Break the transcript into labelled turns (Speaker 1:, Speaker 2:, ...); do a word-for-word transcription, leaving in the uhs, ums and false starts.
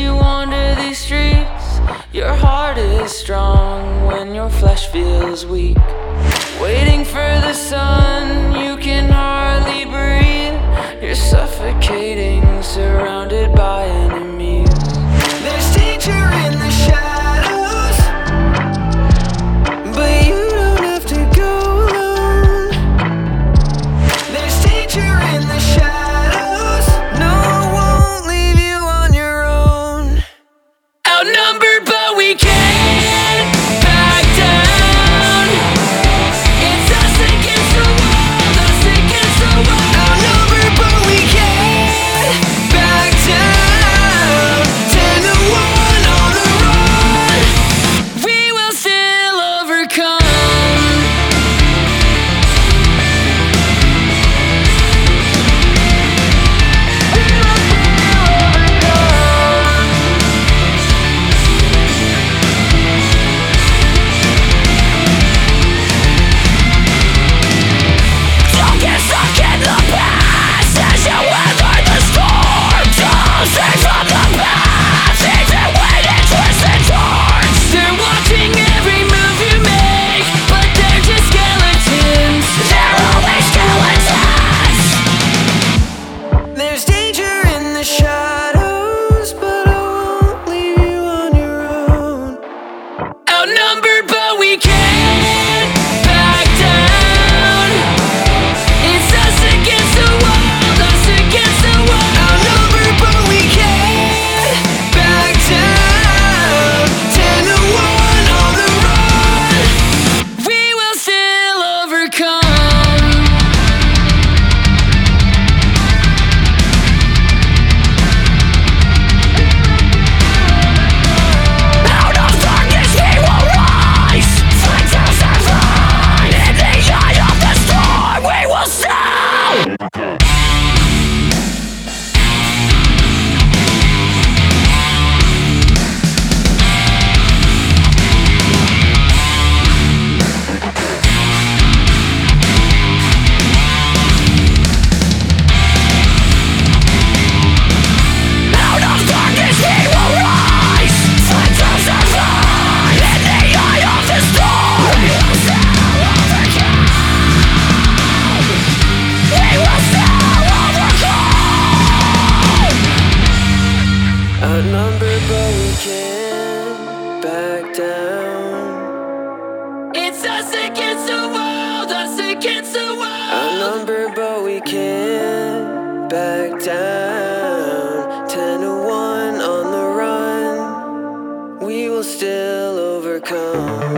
Speaker 1: you wander these streets. Your heart is strong when your flesh feels weak. Waiting for the sun, you can hardly breathe. You're suffocating, surrounded by enemies. There's danger in the shadows, but you don't have to go alone. There's danger in the shadows, no one won't leave you on your own. Outnumbered but we can't back down. It's us against the world, us against the world. Outnumbered but we can't back down. Ten to one on the run, we will still overcome. Don't get stuck in the past as you weather the storm. Don't stray from the path, even when it twists and turns. They're watching every move you make, but they're just skeletons. They're always skeletons. There's danger in the shadows, but I won't leave you on your own. Outnumbered but we can't back down. It's us against the world, us against the world. Outnumbered but we can't back down. Ten to one on the run, we will still overcome. Out of darkness we will rise, fight to survive. In the eye of the storm we will stand. Out of darkness we will rise, fight to survive. In the eye of the storm we will still overcome. We will still overcome. Outnumbered but we can't back down. It's us against the world, us against the world. Outnumbered but we can't back down. Ten to one on the run, we will still overcome.